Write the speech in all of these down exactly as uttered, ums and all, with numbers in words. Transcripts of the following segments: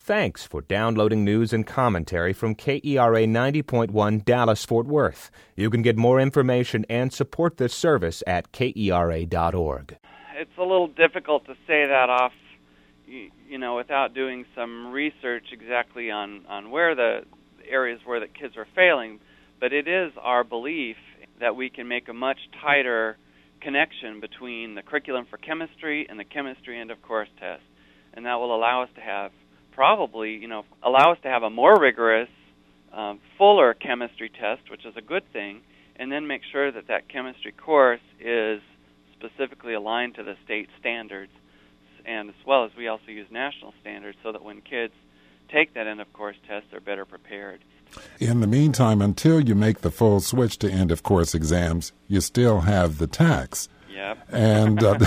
Thanks for downloading news and commentary from K E R A ninety point one Dallas-Fort Worth. You can get more information and support this service at K E R A dot org. It's a little difficult to say that off, you, you know, without doing some research exactly on, on where the areas where the kids are failing, but it is our belief that we can make a much tighter connection between the curriculum for chemistry and the chemistry end of course test. And that will allow us to have probably, you know, allow us to have a more rigorous, um, fuller chemistry test, which is a good thing, and then make sure that that chemistry course is specifically aligned to the state standards, and as well as we also use national standards so that when kids take that end of course test, they're better prepared. In the meantime, until you make the full switch to end of course exams, you still have the tax. Yep. And uh,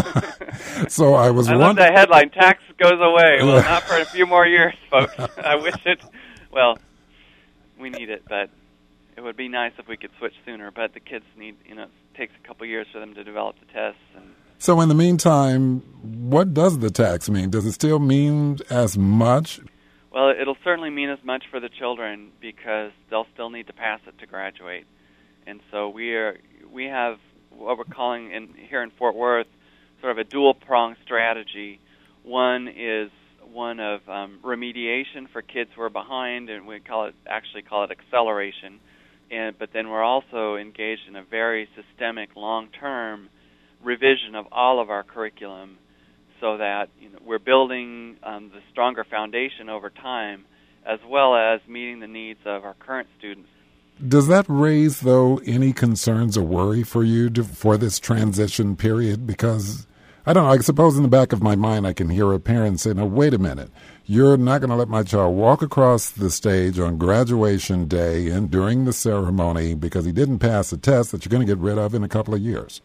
so I was. I love wonder- that headline. Tax goes away. Well, not for a few more years, folks. I wish it. Well, we need it, but it would be nice if we could switch sooner. But the kids need, you know, it takes a couple years for them to develop the tests. And so, in the meantime, what does the tax mean? Does it still mean as much? Well, it'll certainly mean as much for the children because they'll still need to pass it to graduate. And so we are we have what we're calling in here in Fort Worth sort of a dual-pronged strategy. One is one of um, remediation for kids who are behind, and we call it actually call it acceleration. And but then we're also engaged in a very systemic, long-term revision of all of our curriculum, so that you know, we're building um, the stronger foundation over time, as well as meeting the needs of our current students. Does that raise, though, any concerns or worry for you to, for this transition period? Because, I don't know, I suppose in the back of my mind I can hear a parent say, no, wait a minute, you're not going to let my child walk across the stage on graduation day and during the ceremony because he didn't pass a test that you're going to get rid of in a couple of years.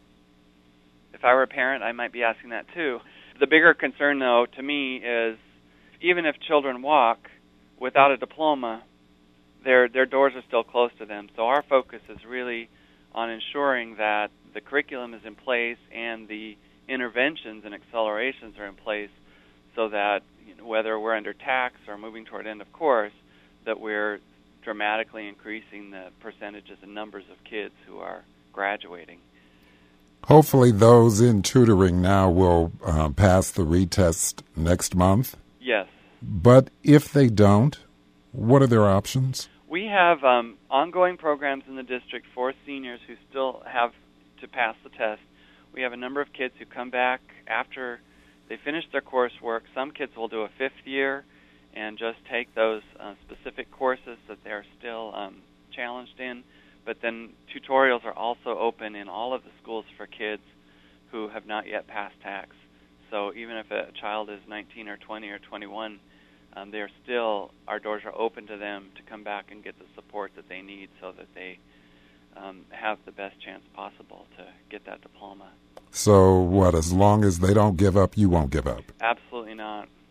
If I were a parent, I might be asking that too. The bigger concern, though, to me is even if children walk without a diploma, their their doors are still closed to them. So our focus is really on ensuring that the curriculum is in place and the interventions and accelerations are in place so that you know, whether we're under tax or moving toward end of course, that we're dramatically increasing the percentages and numbers of kids who are graduating. Hopefully those in tutoring now will uh, pass the retest next month. Yes. But if they don't, what are their options? We have um, ongoing programs in the district for seniors who still have to pass the test. We have a number of kids who come back after they finish their coursework. Some kids will do a fifth year and just take those uh, specific courses that they're still um, challenged in. But then tutorials are also open in all of the schools for kids who have not yet passed tax. So even if a child is nineteen or twenty or twenty-one, um, they're still, our doors are open to them to come back and get the support that they need so that they um, have the best chance possible to get that diploma. So what, as long as they don't give up, you won't give up? Absolutely not.